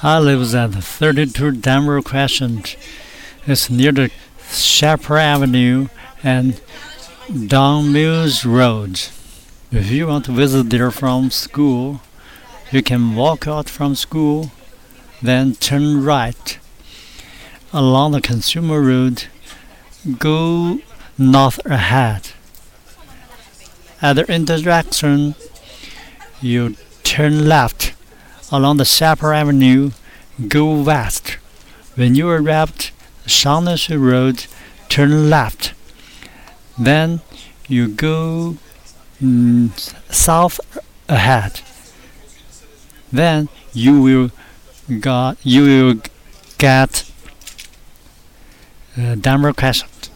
I live at 32 Denver Crescent. It's near the Shepherd Avenue and Don Mills Road. If you want to visit there from school, you can walk out from school, then turn right along the Consumer Road, go north ahead. At the intersection, you turn left along the Shepherd Avenue, go west. When you arrive at Shaughnessy Road, turn left. Then you go south ahead. Then you will get Denver Crescent.